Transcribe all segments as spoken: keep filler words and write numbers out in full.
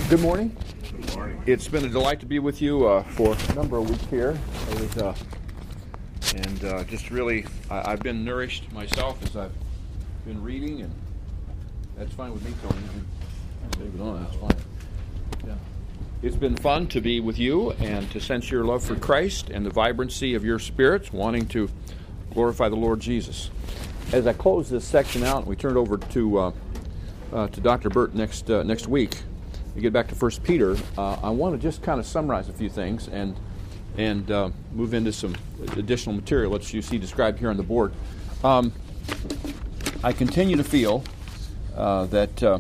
Good morning. Good morning. It's been a delight to be with you uh, for a number of weeks here. It was, uh, and uh, just really, I, I've been nourished myself as I've been reading, and that's fine with me, Tony. Leave it on, that's fine. Yeah. It's been fun to be with you and to sense your love for Christ and the vibrancy of your spirits, wanting to glorify the Lord Jesus. As I close this section out, and we turn it over to uh, uh, to Doctor Burt next uh, next week. We get back to First Peter. Uh, I want to just kind of summarize a few things and and uh, move into some additional material that you see described here on the board. Um, I continue to feel uh, that, uh,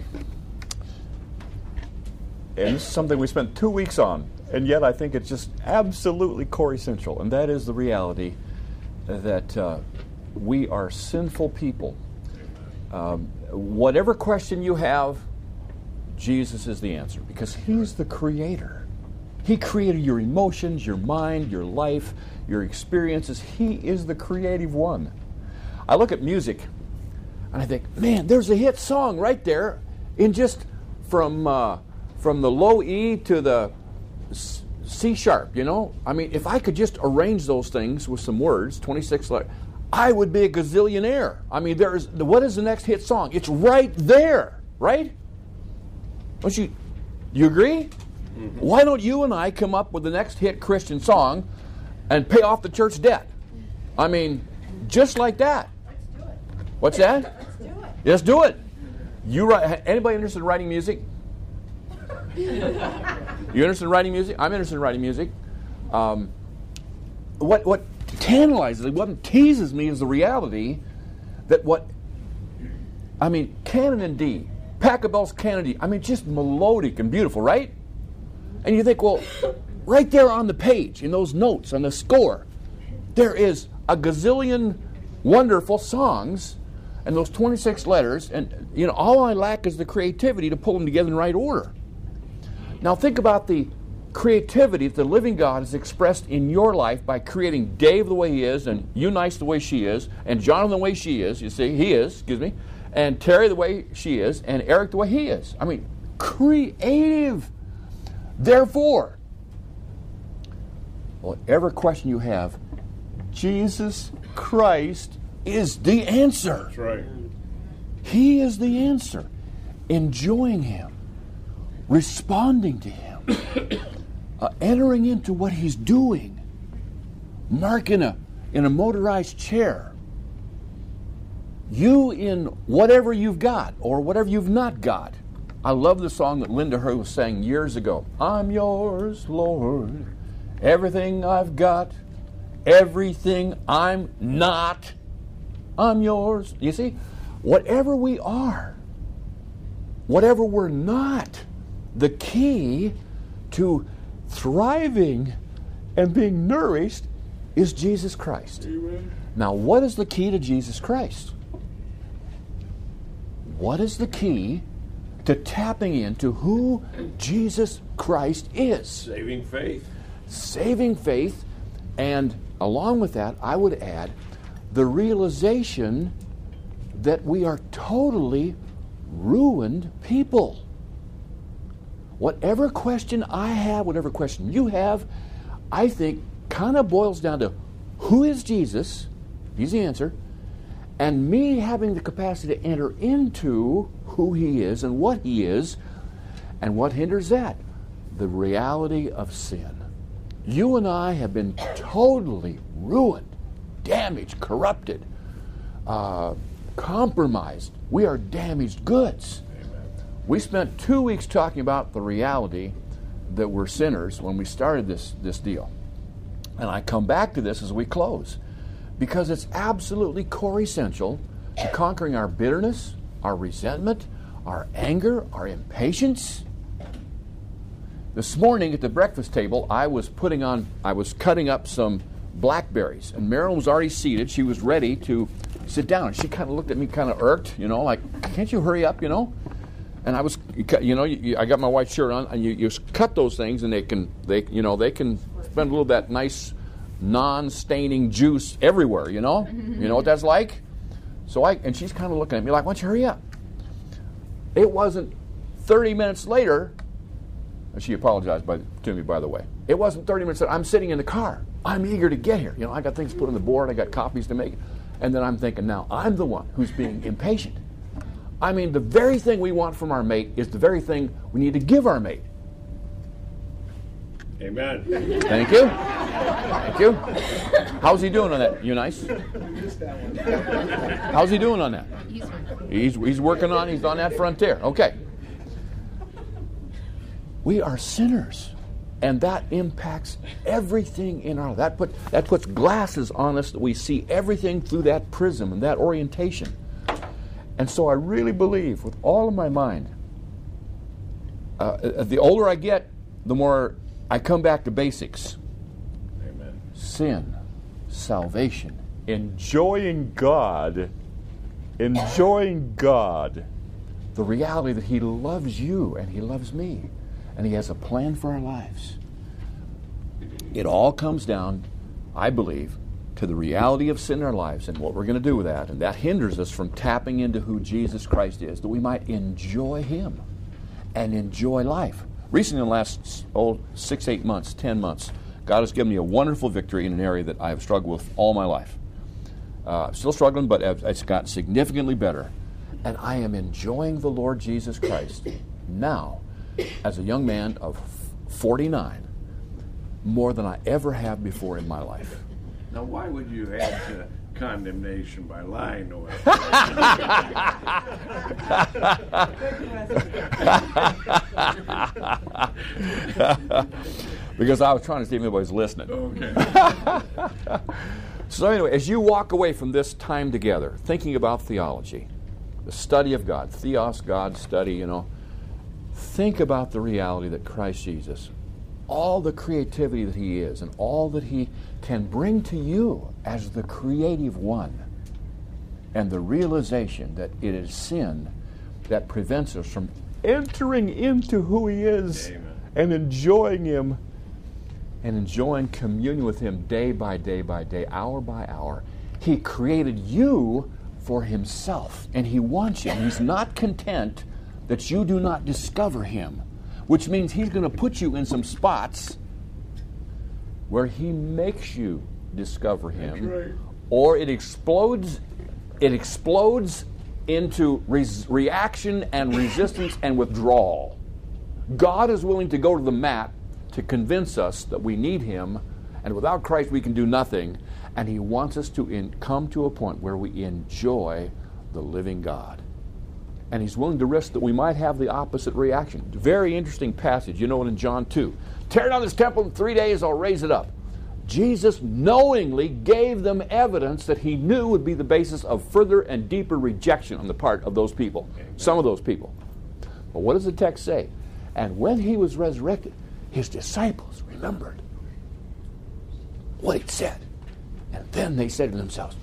and this is something we spent two weeks on, and yet I think it's just absolutely core essential, and that is the reality that uh, we are sinful people. Um, whatever question you have, Jesus is the answer, because He's the creator. He created your emotions, your mind, your life, your experiences. He is the creative one. I look at music, and I think, man, there's a hit song right there in just from uh, from the low E to the C sharp, you know? I mean, if I could just arrange those things with some words, twenty-six letters, I would be a gazillionaire. I mean, there's what is the next hit song? It's right there, right? Don't you, you agree? Mm-hmm. Why don't you and I come up with the next hit Christian song and pay off the church debt? I mean, just like that. Let's do it. What's that? Let's do it. Let's do it. You write. Anybody interested in writing music? You interested in writing music? I'm interested in writing music. Um, what what tantalizes, what teases me is the reality that what, I mean, canon in D. Pachelbel's Canon. I mean, just melodic and beautiful, right? And you think, well, right there on the page, in those notes, on the score, there is a gazillion wonderful songs, and those twenty-six letters, and you know, all I lack is the creativity to pull them together in the right order. Now think about the creativity that the living God has expressed in your life by creating Dave the way he is, and Eunice the way she is, and Jonathan the way she is, you see, he is, excuse me, and Terry the way she is, and Eric the way he is. I mean, creative. Therefore, whatever question you have, Jesus Christ is the answer. That's right. He is the answer. Enjoying Him, responding to Him, uh, entering into what He's doing. Mark in a, in a motorized chair. You in whatever you've got or whatever you've not got. I love the song that Linda Hurd sang years ago. I'm yours, Lord. Everything I've got, everything I'm not, I'm yours. You see, whatever we are, whatever we're not, the key to thriving and being nourished is Jesus Christ. Amen. Now, what is the key to Jesus Christ? What is the key to tapping into who Jesus Christ is? Saving faith. Saving faith, and along with that, I would add the realization that we are totally ruined people. Whatever question I have, whatever question you have, I think kind of boils down to who is Jesus? He's the answer. And me having the capacity to enter into who He is and what He is, and what hinders that? The reality of sin. You and I have been totally ruined, damaged, corrupted, uh, compromised. We are damaged goods. Amen. We spent two weeks talking about the reality that we're sinners when we started this, this deal. And I come back to this as we close, because it's absolutely core essential to conquering our bitterness, our resentment, our anger, our impatience. This morning at the breakfast table, I was putting on, I was cutting up some blackberries, and Marilyn was already seated. She was ready to sit down. She kind of looked at me kind of irked, you know, like, can't you hurry up, you know? And I was, you know, you, you, I got my white shirt on, and you, you cut those things, and they can, they, you know, they can spend a little of that nice non-staining juice everywhere, you know? You know what that's like? So I, and she's kind of looking at me like, why don't you hurry up? It wasn't thirty minutes later, And she apologized by, to me, by the way. It wasn't thirty minutes. I'm sitting in the car. I'm eager to get here. You know, I got things put on the board. I got copies to make. And then I'm thinking, now I'm the one who's being impatient. I mean, the very thing we want from our mate is the very thing we need to give our mate. Amen. Thank you. Thank you. How's he doing on that? You nice? How's he doing on that? He's he's working on, he's on that frontier. Okay. We are sinners. And that impacts everything in our life. That put that puts glasses on us that we see everything through that prism and that orientation. And so I really believe with all of my mind, uh, the older I get, the more I come back to basics. Amen. Sin, salvation, Enjoying God, enjoying God. the reality that He loves you and He loves me, and He has a plan for our lives. It all comes down, I believe, to the reality of sin in our lives and what we're going to do with that. And that hinders us from tapping into who Jesus Christ is, that we might enjoy Him and enjoy life. Recently, in the last oh, six, eight months, ten months, God has given me a wonderful victory in an area that I have struggled with all my life. Uh, still struggling, but it's gotten significantly better. And I am enjoying the Lord Jesus Christ now, as a young man of forty-nine, more than I ever have before in my life. Now, why would you add to condemnation by lying to us? Because I was trying to see if anybody's listening. Okay. So anyway, as you walk away from this time together, thinking about theology, the study of God, theos, God, study, you know, think about the reality that Christ Jesus, all the creativity that He is and all that He can bring to you as the creative one, and the realization that it is sin that prevents us from Entering into who He is. Amen. And enjoying Him. and enjoying communion with Him day by day by day, hour by hour. He created you for Himself, and He wants you. And He's not content that you do not discover Him, which means He's going to put you in some spots where He makes you discover Him, right. or it explodes. It explodes into res- reaction and resistance and withdrawal. God is willing to go to the mat to convince us that we need Him, and without Christ we can do nothing, and He wants us to in, come to a point where we enjoy the living God. And He's willing to risk that we might have the opposite reaction. Very interesting passage. You know it in John two. Tear down this temple in three days, I'll raise it up. Jesus knowingly gave them evidence that He knew would be the basis of further and deeper rejection on the part of those people, some of those people. But what does the text say? And when He was resurrected, His disciples remembered what He said. And then they said to themselves,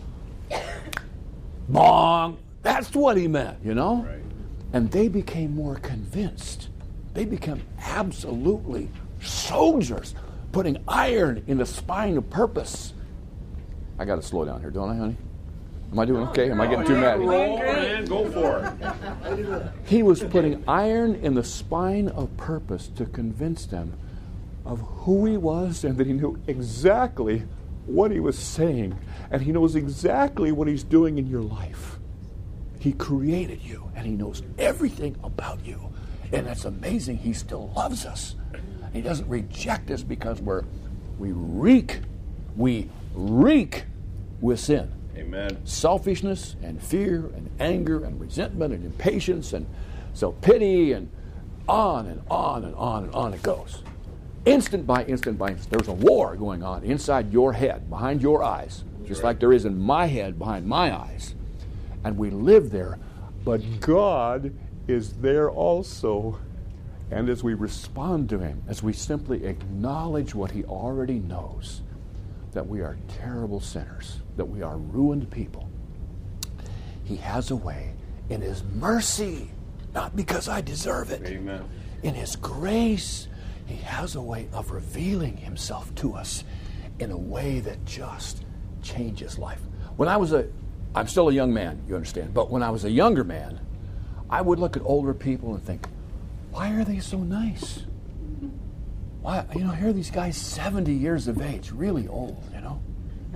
"Bong, that's what He meant," you know? Right. And they became more convinced. They became absolutely soldiers, putting iron in the spine of purpose. I got to slow down here, don't I, honey? Am I doing okay? Am I getting too mad? Roll, man, go for it. He was putting iron in the spine of purpose to convince them of who He was and that He knew exactly what He was saying. And He knows exactly what He's doing in your life. He created you and He knows everything about you. And that's amazing. He still loves us. He doesn't reject us because we're we reek, we reek with sin. Amen. Selfishness and fear and anger and resentment and impatience and self-pity and on and on and on and on it goes. Instant by instant by instant. There's a war going on inside your head, behind your eyes, just like there is in my head, behind my eyes. And we live there. But God is there also. And as we respond to Him, as we simply acknowledge what He already knows, that we are terrible sinners, that we are ruined people, He has a way in His mercy, not because I deserve it, Amen. in His grace, He has a way of revealing Himself to us in a way that just changes life. When I was a, I'm still a young man, you understand, but when I was a younger man, I would look at older people and think, why are they so nice? why, you know, here are these guys seventy years of age, really old, you know.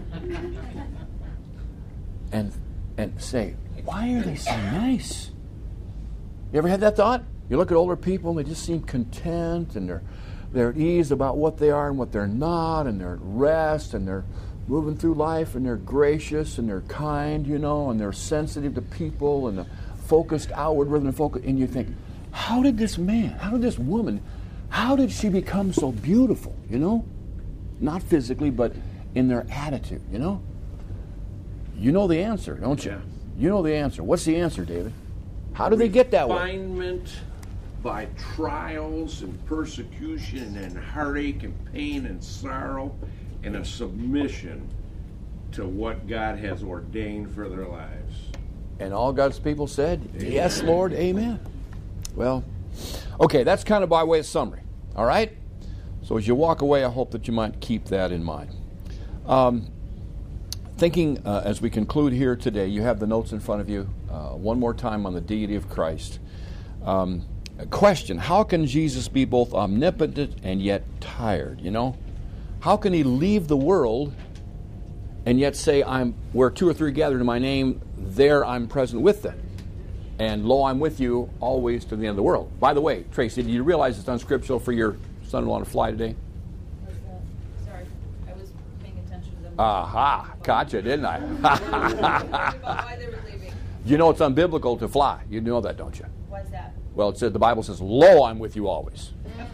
And and say, why are they so nice? You ever had that thought? You look at older people and they just seem content and they're they're at ease about what they are and what they're not, and they're at rest and they're moving through life, and they're gracious and they're kind, you know, and they're sensitive to people and focused outward rather than focused. And you think, how did this man, how did this woman, how did she become so beautiful, you know? Not physically, but in their attitude, you know? You know the answer, don't you? Yeah. You know the answer. What's the answer, David? How do they get that way? Refinement by trials and persecution and heartache and pain and sorrow, and a submission to what God has ordained for their lives. And all God's people said, yes, Lord, amen. Well, okay, that's kind of by way of summary, all right? So as you walk away, I hope that you might keep that in mind. Um, thinking, uh, as we conclude here today, you have the notes in front of you. Uh, one more time on the deity of Christ. Um, a question, how can Jesus be both omnipotent and yet tired, you know? How can he leave the world and yet say, "I'm where two or three gathered in my name, there I'm present with them. And lo, I'm with you always to the end of the world." By the way, Tracy, do you realize it's unscriptural for your son-in-law to fly today? Sorry, I was paying attention to them. Aha, gotcha, didn't I? Why they were leaving. You know it's unbiblical to fly. You know that, don't you? Why is that? Well, it said the Bible says, "Lo, I'm with you always."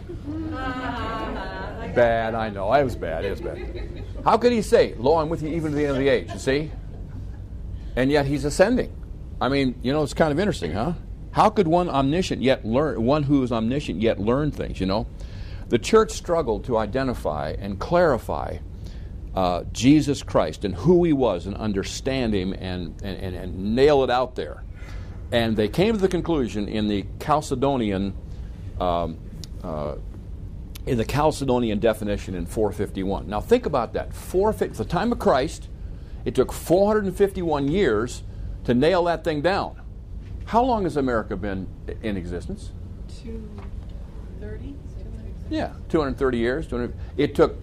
Bad, I know. It was bad. It was bad. How could he say, "Lo, I'm with you even to the end of the age"? You see? And yet he's ascending. I mean, you know, it's kind of interesting, huh? How could one omniscient yet learn, one who is omniscient yet learn things, you know? The church struggled to identify and clarify uh, Jesus Christ and who he was and understand him and, and, and, and nail it out there. And they came to the conclusion in the Chalcedonian um, uh, in the Chalcedonian definition in four fifty-one. Now think about that. four fifty, the time of Christ, it took four hundred fifty-one years to nail that thing down. How long has America been in existence? two thirty? Yeah, two hundred thirty years. two hundred, it took,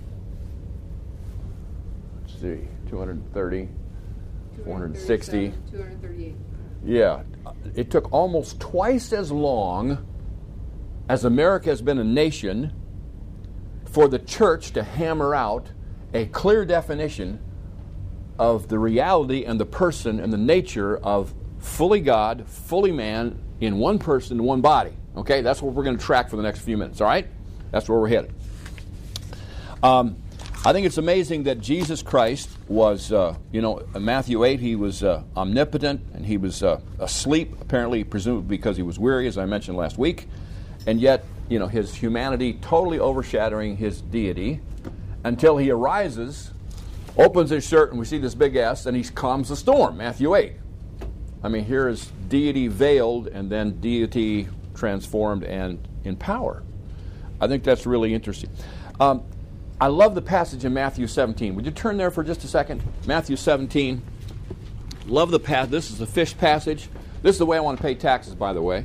let's see, two hundred thirty, four hundred sixty. two hundred thirty-eight. Yeah, it took almost twice as long as America has been a nation for the church to hammer out a clear definition of the reality and the person and the nature of fully God, fully man, in one person, in one body. Okay, that's what we're going to track for the next few minutes, all right? That's where we're headed. Um, I think it's amazing that Jesus Christ was, uh, you know, in Matthew eight, he was uh, omnipotent, and he was uh, asleep, apparently, presumably because he was weary, as I mentioned last week, and yet, you know, his humanity totally overshadowing his deity until he arises, opens his shirt, and we see this big S, and he calms the storm, Matthew eight. I mean, here is deity veiled and then deity transformed and in power. I think that's really interesting. Um, I love the passage in Matthew seventeen. Would you turn there for just a second? Matthew seventeen. Love the passage. This is the fish passage. This is the way I want to pay taxes, by the way.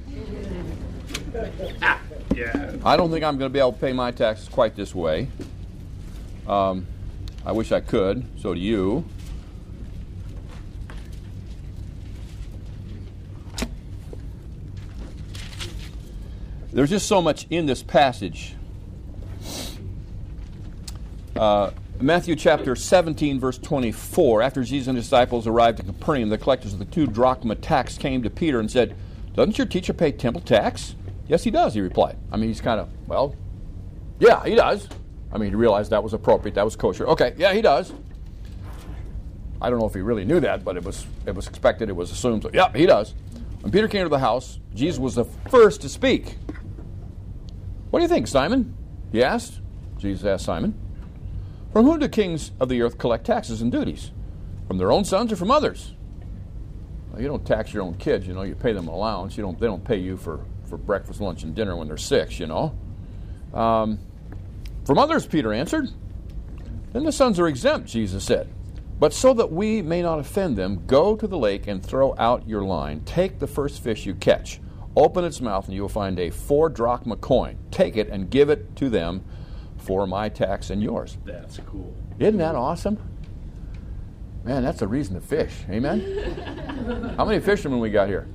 Yeah. I don't think I'm going to be able to pay my taxes quite this way. Um, I wish I could. So do you. There's just so much in this passage. Uh, Matthew chapter seventeen, verse twenty-four. After Jesus and his disciples arrived at Capernaum, the collectors of the two drachma tax came to Peter and said, "Doesn't your teacher pay temple tax?" "Yes, he does," he replied. I mean, he's kind of, well, yeah, he does. I mean, he realized that was appropriate, that was kosher. Okay, yeah, he does. I don't know if he really knew that, but it was it was expected, it was assumed. So, yeah, he does. When Peter came to the house, Jesus was the first to speak. "What do you think, Simon?" he asked. Jesus asked Simon, "From whom do kings of the earth collect taxes and duties? From their own sons or from others?" Well, you don't tax your own kids, you know. You pay them an allowance. You don't. They don't pay you for, for breakfast, lunch, and dinner when they're six, you know. Um, from others, Peter answered. "Then the sons are exempt," Jesus said. "But so that we may not offend them, go to the lake and throw out your line. Take the first fish you catch. Open its mouth, and you will find a four drachma coin. Take it and give it to them for my tax and yours. That's cool. Isn't that awesome? Man, that's a reason to fish. Amen? How many fishermen we got here?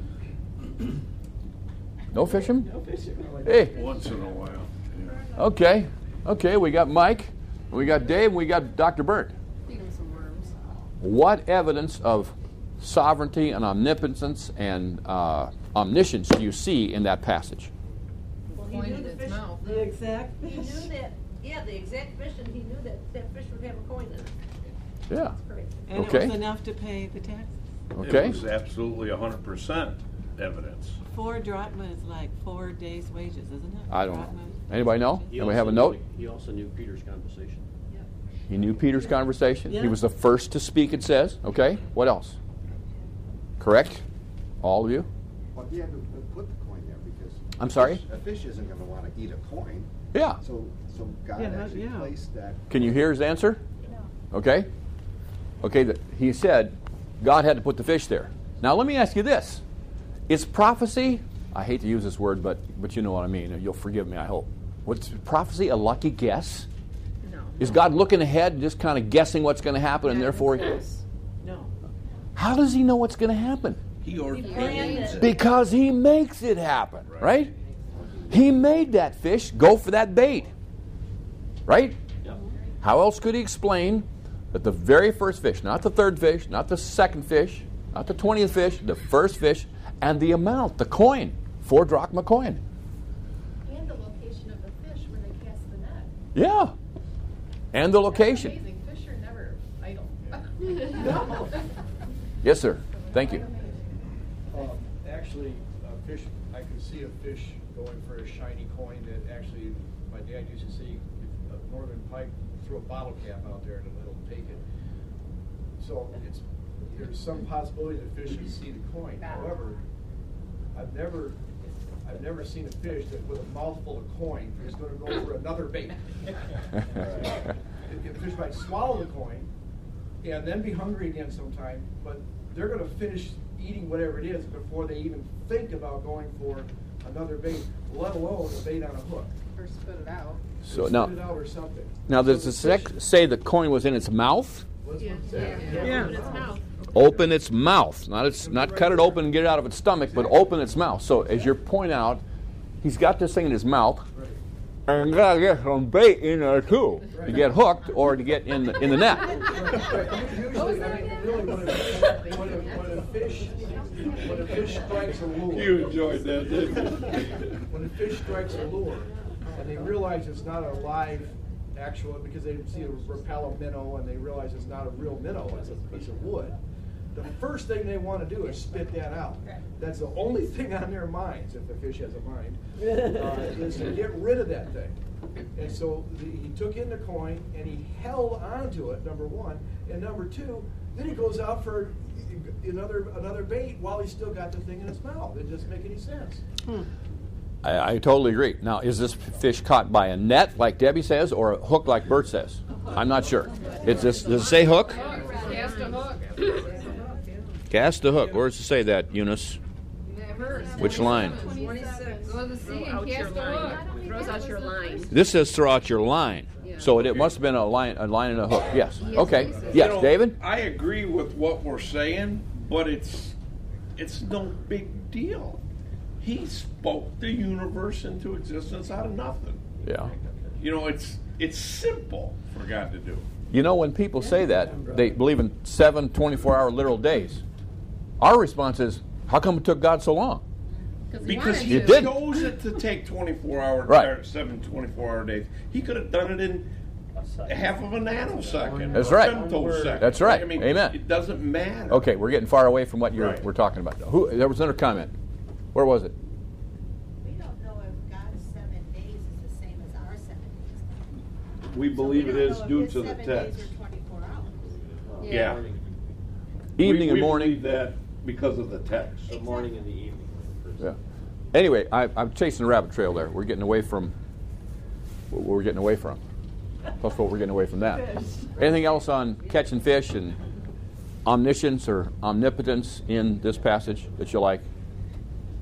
No fishermen? No fishing. Hey, Once in a while. Yeah. okay. Okay, we got Mike, we got Dave, and we got Doctor Bert. Feed them some worms. What evidence of sovereignty and omnipotence and uh, omniscience do you see in that passage? Well, He point knew in the its fish, mouth. the exact He fish. knew that, yeah, the exact fish, and he knew that that fish would have a coin in it. Yeah. Great. And Okay. it was enough to pay the taxes. Okay. It was absolutely one hundred percent evidence. Four drachma is like four days' wages, isn't it? I don't know. Drachma. Anybody know? He Anybody have a also note? knew- He also knew Peter's conversation. He knew Peter's conversation. He Yeah. was the first to speak, it says. Okay. What else? Correct? All of you? Well, he had to put the coin there because. I'm sorry? A fish isn't going to want to eat a coin. Yeah. So, so God Yeah, that- actually yeah. placed that. Can you hear his answer? Okay. Okay, the, he said God had to put the fish there. Now let me ask you this. Is prophecy, I hate to use this word, but but you know what I mean, and you'll forgive me, I hope. Was prophecy a lucky guess? No. Is God looking ahead and just kind of guessing what's going to happen and therefore No. how does he know what's going to happen? He ordains planned it. it. Because he makes it happen, right? He made that fish go for that bait. Right? Yep. How else could he explain that the very first fish, not the third fish, not the second fish, not the twentieth fish, the first fish, and the amount, the coin, four drachma coin? And the location of the fish where they cast the net. Yeah. And the That's location. amazing. Fish are never idle. Yes, sir. Thank you. Um, Actually, a fish, I could see a fish going for a shiny coin that actually, my dad used to see a northern pike throw a bottle cap out there and it'll take it. So it's, there's some possibility that fish would see the coin. However, I've never, I've never seen a fish that with a mouthful of coin is gonna go for another bait. The the fish might swallow the coin and then be hungry again sometime, but they're gonna finish eating whatever it is before they even think about going for another bait, let alone a bait on a hook. Or spit it out. So Or now, spit it out or something. now does So the fish- sec say the coin was in its mouth? What's what it said? Yeah. Open its mouth. Open its mouth, not its, not cut it open and get it out of its stomach, but open its mouth. So as you point out, he's got this thing in his mouth, Right. and you gotta get some bait in there too to get hooked or to get in the, in the net. Usually, I mean, really, when a, when a, when a fish, when a fish strikes a lure. You enjoyed that, didn't you? When a fish strikes a lure, and they realize it's not a live actual, because they see a repel a minnow, and they realize it's not a real minnow, it's a piece of wood, the first thing they want to do is spit that out. That's the only thing on their minds, if the fish has a mind, uh, is to get rid of that thing. And so the, he took in the coin, and he held onto it, number one, and number two, then he goes out for another another bait while he's still got the thing in his mouth. It doesn't make any sense. I, I totally agree. Now, is this fish caught by a net, like Debbie says, or a hook, like Bert says? I'm not sure. It's this, does it say hook? Cast a hook. Cast the hook. Where does it say that, Eunice? Never. Which line? twenty-six. Go to the sea and cast a hook. Throws out your line. This says throw out your line. So it, it must have been a line, a line and a hook. Yes. Okay. Yes, You know, David? I agree with what we're saying, but it's it's no big deal. He spoke the universe into existence out of nothing. Yeah. You know, it's it's simple for God to do. You know, when people say that, they believe in seven twenty-four hour literal days. Our response is, how come it took God so long? Because he You didn't. chose it to take twenty-four hour, Right. or seven twenty-four hour days. He could have done it in half of a nanosecond. That's or right. a femtosecond. That's right. I mean, Amen. it doesn't matter. Okay, we're getting far away from what you're, Right. we're talking about. Who? There was another comment. Where was it? We don't know if God's seven days is the same as our seven days. We believe So it we don't is know if due his to the seven text. days are twenty-four hours. Yeah. Evening we, and we morning. believe that because of the text. The morning and the evening. Yeah. Anyway, I, I'm chasing a rabbit trail there. We're getting away from what we're getting away from. Plus what we're getting away from that. Anything else on catching fish and omniscience or omnipotence in this passage that you like?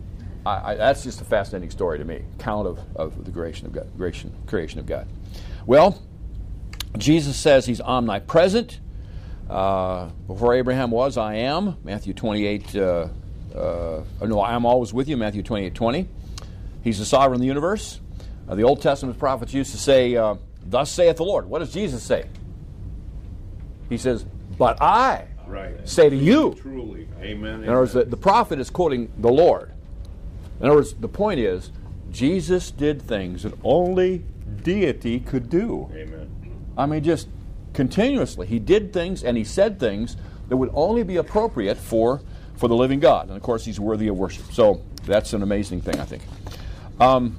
I, I, that's just a fascinating story to me. Count of, of the creation of God, creation, creation of God. Well, Jesus says he's omnipresent. Uh, before Abraham was, I am. Matthew twenty-eight. Uh, uh, no, I am always with you. Matthew twenty-eight twenty. He's the sovereign of the universe. Uh, the Old Testament prophets used to say, uh, "Thus saith the Lord." What does Jesus say? He says, "But I right. say to you." Truly, amen. In other words, the, the prophet is quoting the Lord. In other words, the point is, Jesus did things that only deity could do. Amen. I mean, just continuously. He did things and he said things that would only be appropriate for, for the living God. And of course, he's worthy of worship. So that's an amazing thing, I think. Um,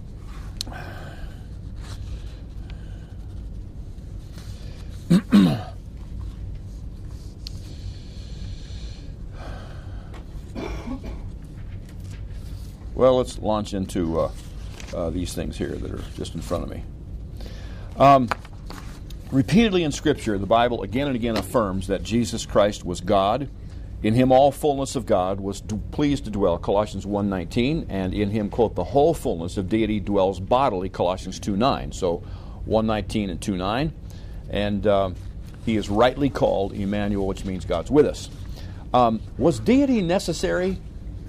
well, let's launch into uh, uh, these things here that are just in front of me. Um, repeatedly in Scripture, the Bible again and again affirms that Jesus Christ was God. In him all fullness of God was d- pleased to dwell, Colossians one nineteen, and in him, quote, the whole fullness of deity dwells bodily, Colossians two nine. So one nineteen and two nine. And uh, he is rightly called Emmanuel, which means God's with us. Um, was deity necessary?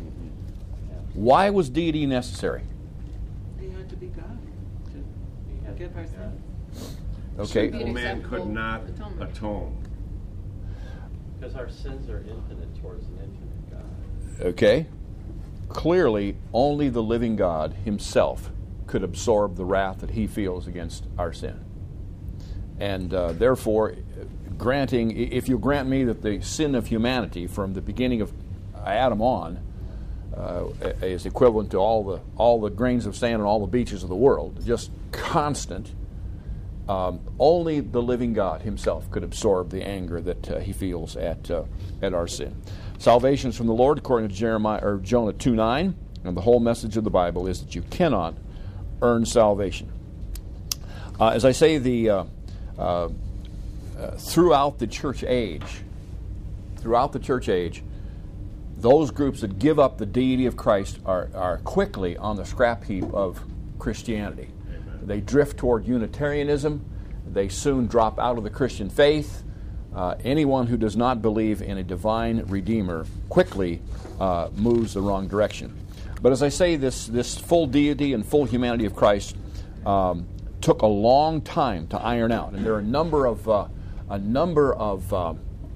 Why was deity necessary? He had to be God to forgive our sins. Okay. Sinful man could not atonement. atone. Because our sins are infinite towards an infinite God. Okay. Clearly, only the living God himself could absorb the wrath that he feels against our sin. And uh, therefore, granting, if you grant me that the sin of humanity from the beginning of Adam on uh, is equivalent to all the all the grains of sand on all the beaches of the world, just constant, um, only the living God himself could absorb the anger that uh, he feels at uh, at our sin. Salvation is from the Lord, according to Jeremiah or Jonah two nine, and the whole message of the Bible is that you cannot earn salvation. Uh, as I say, the uh, uh, uh, throughout the church age, throughout the church age, those groups that give up the deity of Christ are, are quickly on the scrap heap of Christianity. Amen. They drift toward Unitarianism. They soon drop out of the Christian faith. Uh, anyone who does not believe in a divine Redeemer quickly uh, moves the wrong direction. But as I say, this, this full deity and full humanity of Christ um, took a long time to iron out. And there are a number of, uh, a number of uh,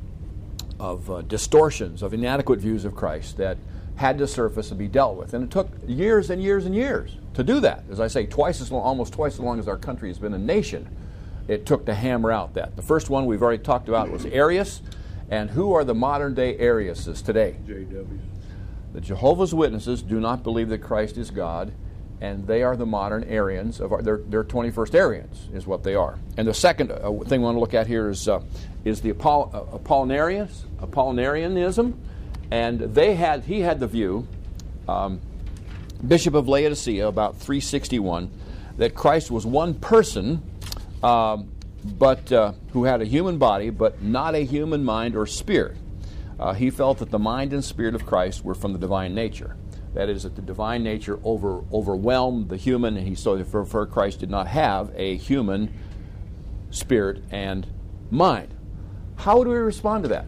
of uh, distortions, of inadequate views of Christ that had to surface and be dealt with. And it took years and years and years to do that. As I say, twice as long, almost twice as long as our country has been a nation, it took to hammer out that. The first one we've already talked about was Arius. And who are the modern-day Ariuses today? J Ws. The Jehovah's Witnesses do not believe that Christ is God, and they are the modern Arians. Of our, they're, they're twenty-first Arians, is what they are. And the second uh, thing we want to look at here is uh, is the Apoll- uh, Apollinarians, Apollinarianism, and they had he had the view, um, Bishop of Laodicea, about three sixty-one, that Christ was one person, um, but uh, who had a human body, but not a human mind or spirit. Uh, he felt that the mind and spirit of Christ were from the divine nature. That is, that the divine nature over, overwhelmed the human, and he so therefore Christ did not have a human spirit and mind. How do we respond to that?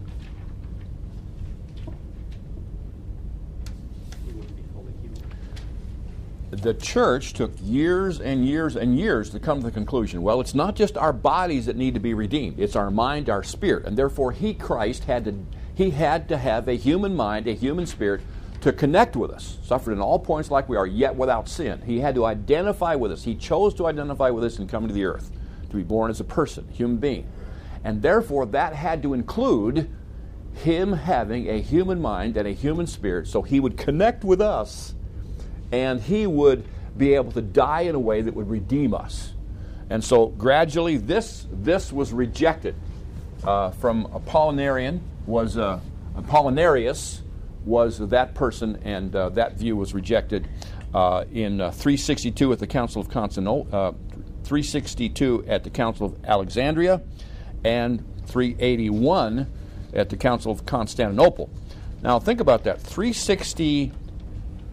He wouldn't be fully human. The church took years and years and years to come to the conclusion, well, it's not just our bodies that need to be redeemed, it's our mind, our spirit, and therefore he, Christ, had to he had to have a human mind, a human spirit, to connect with us, suffered in all points like we are, yet without sin. He had to identify with us. He chose to identify with us and come to the earth, to be born as a person, human being. And therefore, that had to include him having a human mind and a human spirit, so he would connect with us, and he would be able to die in a way that would redeem us. And so gradually, this, this was rejected uh, from Apollinarian, was uh, Apollinarius, was that person, and uh, that view was rejected uh, in uh, three sixty-two at the Council of Constantinople, uh, three sixty-two at the Council of Alexandria, and three eighty-one at the Council of Constantinople. Now think about that. three sixty-two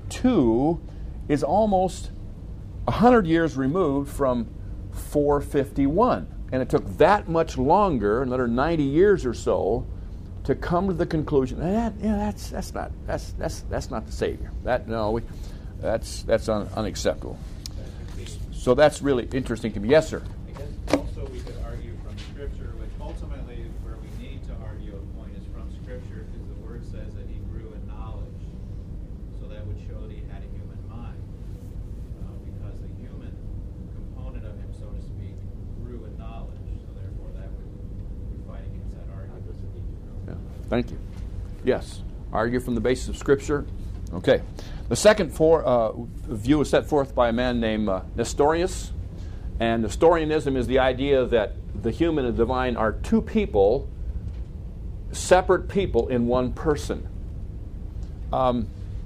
two is almost one hundred years removed from four fifty-one. And it took that much longer, another ninety years or so, to come to the conclusion that yeah, that's that's not that's that's that's not the Savior. That no, we, that's that's un, unacceptable. So that's really interesting to me. Yes, sir. I guess also we could argue from Scripture, which ultimately where we need to argue a point is from Scripture, because the Word says that he grew in knowledge. So that would show that he had a human mind, uh, because the human component of him, so to speak, grew in knowledge. So therefore, that would be fighting against that argument. Yeah. Thank you. Yes. Argue from the basis of Scripture. Okay. The second for, uh, view is set forth by a man named uh, Nestorius. And Nestorianism is the idea that the human and the divine are two people, separate people in one person. Um,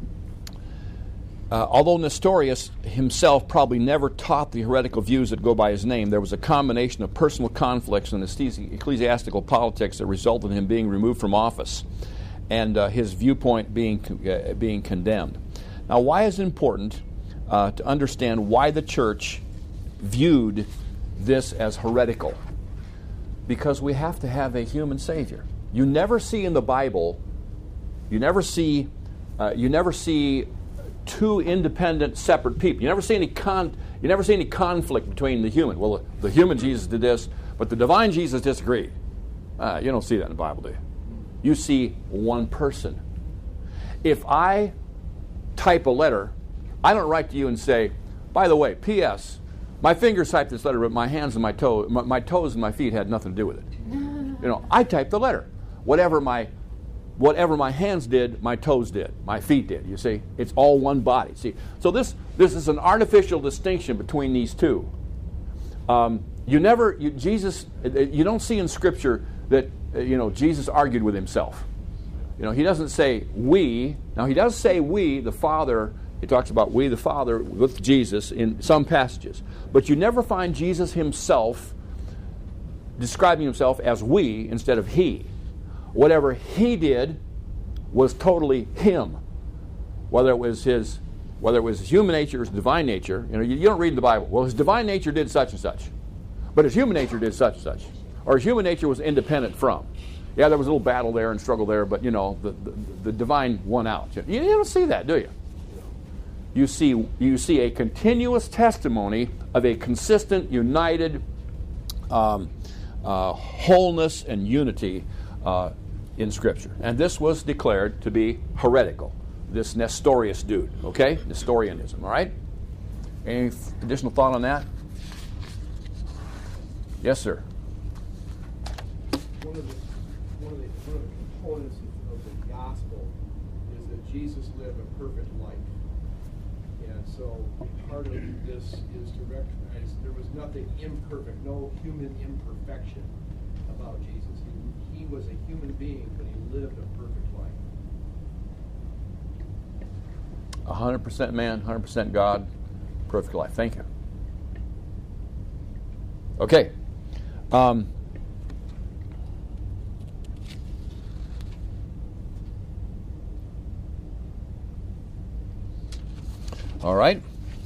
uh, although Nestorius himself probably never taught the heretical views that go by his name, there was a combination of personal conflicts and ecclesiastical politics that resulted in him being removed from office and uh, his viewpoint being, uh, being condemned. Now, why is it important uh, to understand why the church viewed this as heretical? Because we have to have a human Savior. You never see in the Bible, you never see, uh, you never see two independent, separate people. You never see any con, you never see any conflict between the human. Well, the, the human Jesus did this, but the divine Jesus disagreed. Uh, you don't see that in the Bible, do you? You see one person. If I type a letter, I don't write to you and say, by the way, P S, my fingers typed this letter, but my hands and my toes, my, my toes and my feet had nothing to do with it. You know, I typed the letter. Whatever my, whatever my hands did, my toes did, my feet did. You see, it's all one body. See, so this this is an artificial distinction between these two. Um, you never, you, Jesus, you don't see in Scripture that uh, you know Jesus argued with himself. You know, he doesn't say we. Now, he does say we, the Father. He talks about we, the Father, with Jesus in some passages. But you never find Jesus himself describing himself as we instead of he. Whatever he did was totally him. Whether it was his, whether it was his human nature or his divine nature. You know, you, you don't read in the Bible, well, his divine nature did such and such. But his human nature did such and such. Or his human nature was independent from. Yeah, there was a little battle there and struggle there, but, you know, the, the, the divine won out. You, you don't see that, do you? You see, you see a continuous testimony of a consistent, united um, uh, wholeness and unity uh, in Scripture. And this was declared to be heretical, this Nestorius dude, okay? Nestorianism, all right? Any additional thought on that? Yes, sir. One of the One of, the, one of the components of the gospel is that Jesus lived a perfect life. And so part of this is to recognize there was nothing imperfect, no human imperfection about Jesus. He, he was a human being, but he lived a perfect life. one hundred percent man, one hundred percent God, perfect life. Thank you. Okay. Um, All right.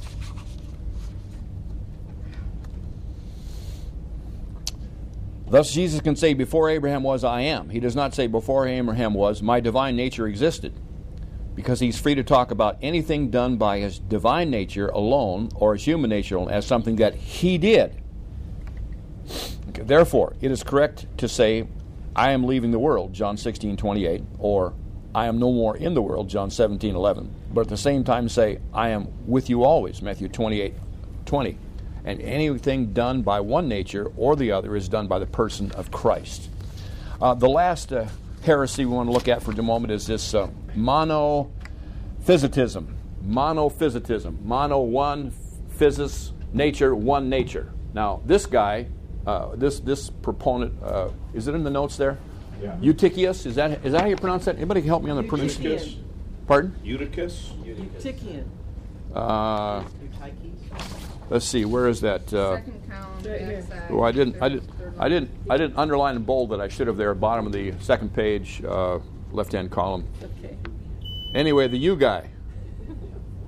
Thus Jesus can say, before Abraham was, I am. He does not say, before Abraham was, my divine nature existed. Because he's free to talk about anything done by his divine nature alone or his human nature alone as something that he did. Okay, therefore, it is correct to say, I am leaving the world, John sixteen twenty-eight, or I am no more in the world, John seventeen eleven. But at the same time say, I am with you always, Matthew twenty-eight twenty. And anything done by one nature or the other is done by the person of Christ. Uh, the last uh, heresy we want to look at for a moment is this uh, monophysitism. Monophysitism. Mono, one, physis, nature, one nature. Now, this guy, uh, this this proponent, uh, is it in the notes there? Yeah. Eutychius, is that is that how you pronounce that? Anybody can help me on the pronunciation? Pardon? Eutychus? Eutychian. Uh, let's see, where is that? Uh, Second count, backside, oh, I didn't, I third- didn't, third I didn't, I didn't underline and bold that I should have there, bottom of the second page, uh, left-hand column. Okay. Anyway, the U guy.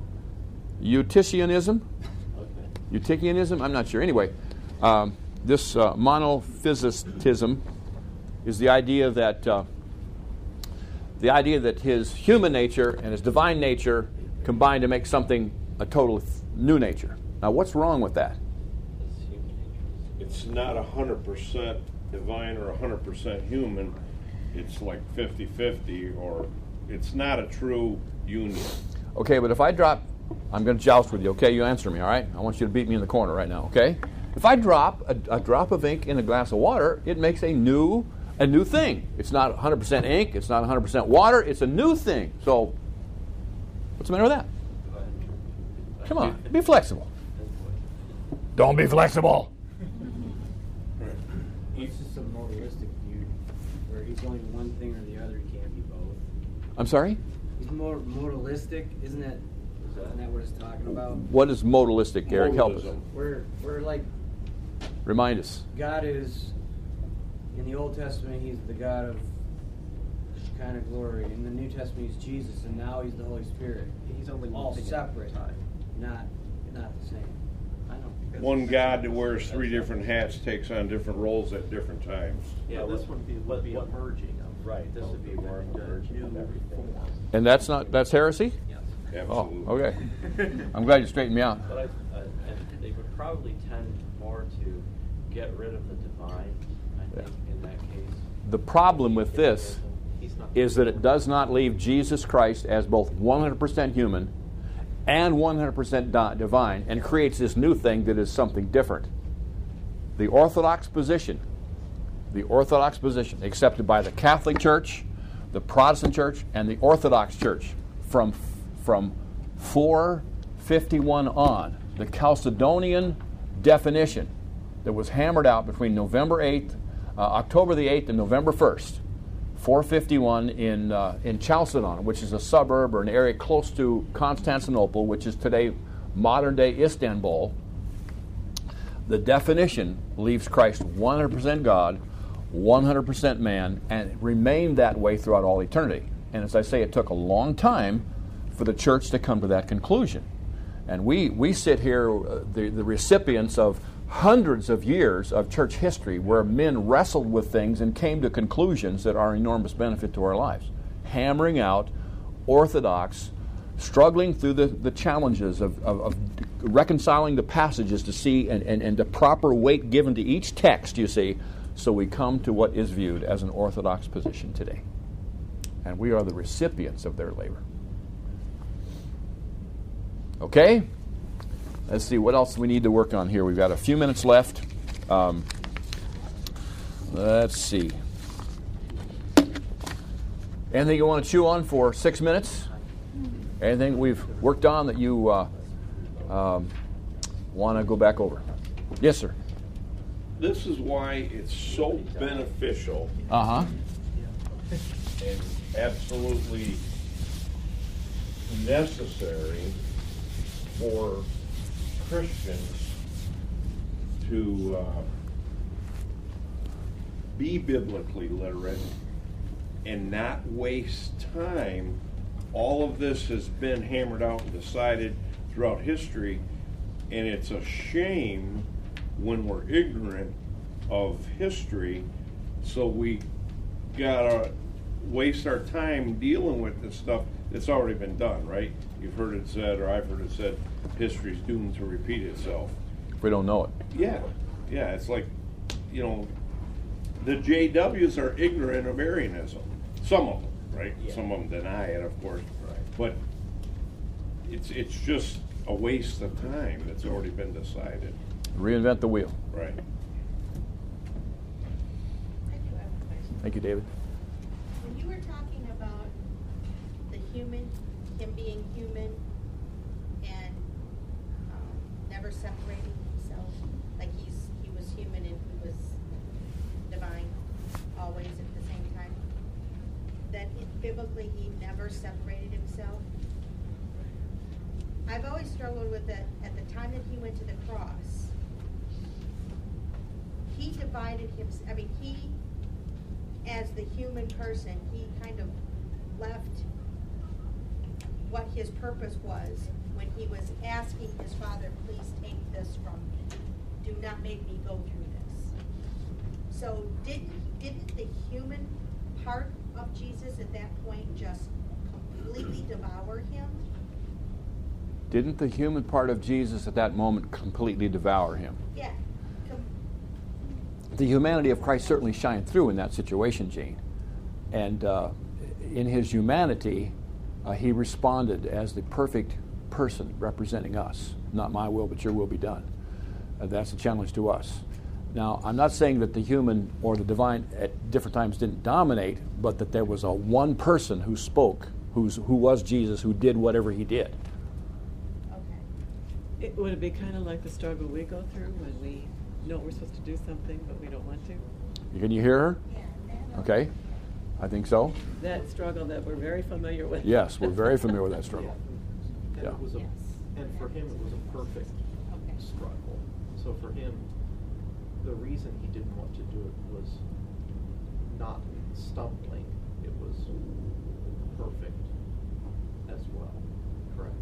Eutychianism. Eutychianism? I'm not sure. Anyway, um, this uh, monophysitism is the idea that uh, the idea that his human nature and his divine nature combine to make something a total th- new nature. Now, what's wrong with that? It's not one hundred percent divine or one hundred percent human. It's like fifty-fifty, or it's not a true union. Okay, but if I drop, I'm going to joust with you, okay? You answer me, all right? I want you to beat me in the corner right now, okay? If I drop a, a drop of ink in a glass of water, it makes a new a new thing. It's not one hundred percent ink. It's not one hundred percent water. It's a new thing. So, what's the matter with that? Come on, be flexible. Don't be flexible. It's just a moralistic view where he's only one thing or the other. He can't be both. I'm sorry? He's more moralistic, isn't that? Isn't that what it's talking about? What is modalistic, Eric? Help us. We're we're like Remind us. God is in the Old Testament. He's the God of Shekinah glory. In the New Testament, he's Jesus, and now he's the Holy Spirit. He's only all separate, not not the same. I know. One God that wears three different hats takes on different roles at different times. Yeah, this would be would be a merging of right. This would be more of a merging of everything. And that's not that's heresy? Yes. Absolutely. Oh, okay. I'm glad you straightened me out. But I, uh, and they would probably tend more to get rid of the divine, I think, in that case. The problem with this is that it does not leave Jesus Christ as both one hundred percent human and one hundred percent di- divine, and creates this new thing that is something different. The Orthodox position, the Orthodox position, accepted by the Catholic Church, the Protestant Church, and the Orthodox Church, from from four fifty-one on, the Chalcedonian definition that was hammered out between November eighth, uh, October the eighth, and November first, four fifty-one in uh, in Chalcedon, which is a suburb or an area close to Constantinople, which is today modern-day Istanbul. The definition leaves Christ one hundred percent God, one hundred percent man, and remained that way throughout all eternity. And as I say, it took a long time for the church to come to that conclusion. And we, we sit here, uh, the, the recipients of hundreds of years of church history where men wrestled with things and came to conclusions that are enormous benefit to our lives. Hammering out orthodox, struggling through the, the challenges of, of, of reconciling the passages to see and, and, and the proper weight given to each text, you see, so we come to what is viewed as an orthodox position today. And we are the recipients of their labor. Okay? Let's see, what else we need to work on here? We've got a few minutes left. Um, let's see. Anything you want to chew on for six minutes? Anything we've worked on that you uh, um, want to go back over? Yes, sir. This is why it's so beneficial Uh-huh. and absolutely necessary for Christians to uh, be biblically literate and not waste time. All of this has been hammered out and decided throughout history, and it's a shame when we're ignorant of history, so we gotta waste our time dealing with this stuff that's already been done, right? You've heard it said, or I've heard it said, history's doomed to repeat itself. If we don't know it. Yeah, yeah, it's like, you know, the J Ws are ignorant of Arianism. Some of them, right? Yeah. Some of them deny it, of course. Right. But it's it's just a waste of time that's already been decided. Reinvent the wheel. Right. I do have a question. Thank you, David. When you were talking about the human, him being human and um, never separating himself, like he's he was human and he was divine always at the same time, that it, biblically he never separated himself. I've always struggled with that. At the time that he went to the cross, he divided himself. I mean, he, as the human person, he kind of left what his purpose was when he was asking his Father, please take this from me. Do not make me go through this. So didn't, didn't the human part of Jesus at that point just completely devour him? Didn't the human part of Jesus at that moment completely devour him? Yeah. Com- The humanity of Christ certainly shined through in that situation, Gene. And uh, in his humanity, uh, he responded as the perfect person representing us. Not my will, but your will be done. Uh, that's a challenge to us. Now, I'm not saying that the human or the divine at different times didn't dominate, but that there was a one person who spoke, who's, who was Jesus, who did whatever he did. It, would it be kind of like the struggle we go through when we know we're supposed to do something, but we don't want to? Can you hear her? Okay. I think so. That struggle that we're very familiar with. Yes, we're very familiar with that struggle. And, Yeah. it was a, and for him, it was a perfect struggle. So for him, the reason he didn't want to do it was not stumbling. It was perfect as well. Correct.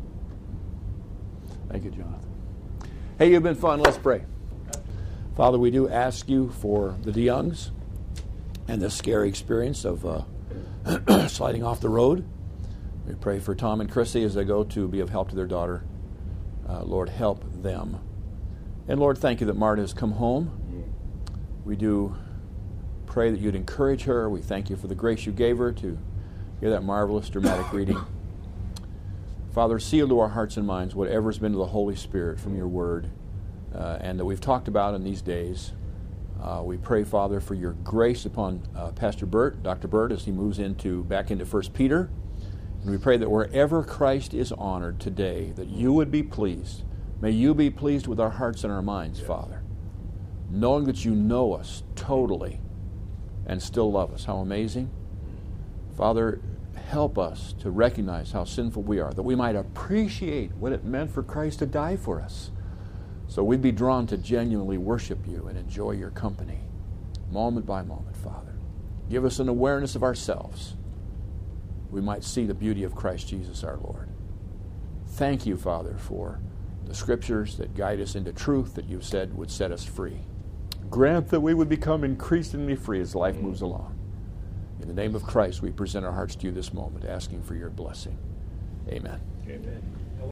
Thank you, Jonathan. Hey, you've been fun. Let's pray. Father, we do ask you for the DeYoungs and this scary experience of uh, sliding off the road. We pray for Tom and Chrissy as they go to be of help to their daughter. Uh, Lord, help them. And Lord, thank you that Marta has come home. We do pray that you'd encourage her. We thank you for the grace you gave her to hear that marvelous dramatic reading. Father, seal to our hearts and minds whatever's been to the Holy Spirit from your word uh, and that we've talked about in these days. Uh, we pray, Father, for your grace upon uh, Pastor Burt, Doctor Burt, as he moves into back into First Peter. And we pray that wherever Christ is honored today, that you would be pleased. May you be pleased with our hearts and our minds, Father, knowing that you know us totally and still love us. How amazing. Father, help us to recognize how sinful we are, that we might appreciate what it meant for Christ to die for us, so we'd be drawn to genuinely worship you and enjoy your company, moment by moment, Father. Give us an awareness of ourselves. We might see the beauty of Christ Jesus our Lord. Thank you, Father, for the Scriptures that guide us into truth that you've said would set us free. Grant that we would become increasingly free As life moves along. In the name of Christ, we present our hearts to you this moment, asking for your blessing. Amen. Amen.